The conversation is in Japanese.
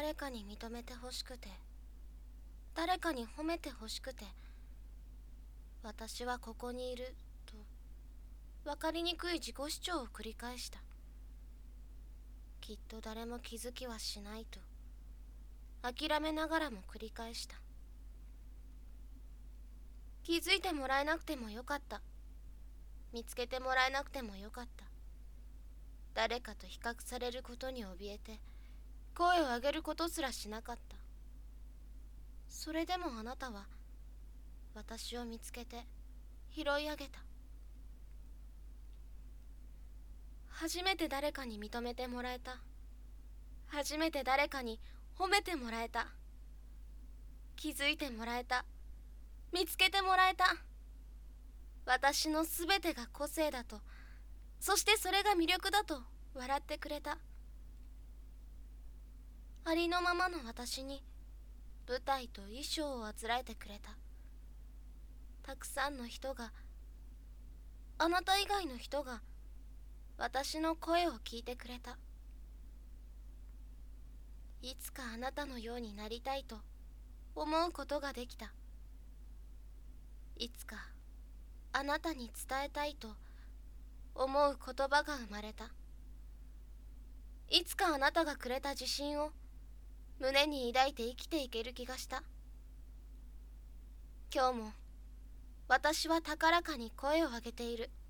誰かに認めてほしくて、誰かに褒めてほしくて、私はここにいると分かりにくい自己主張を繰り返した。きっと誰も気づきはしないと諦めながらも繰り返した。気づいてもらえなくてもよかった。見つけてもらえなくてもよかった。誰かと比較されることに怯えて声を上げることすらしなかった。それでもあなたは私を見つけて拾い上げた。初めて誰かに認めてもらえた。初めて誰かに褒めてもらえた。気づいてもらえた。見つけてもらえた。私のすべてが個性だと、そしてそれが魅力だと笑ってくれた。ありのままの私に舞台と衣装をあつらえてくれた。たくさんの人が、あなた以外の人が私の声を聞いてくれた。いつかあなたのようになりたいと思うことができた。いつかあなたに伝えたいと思う言葉が生まれた。いつかあなたがくれた自信を胸に抱いて生きていける気がした。今日も私は高らかに声を上げている。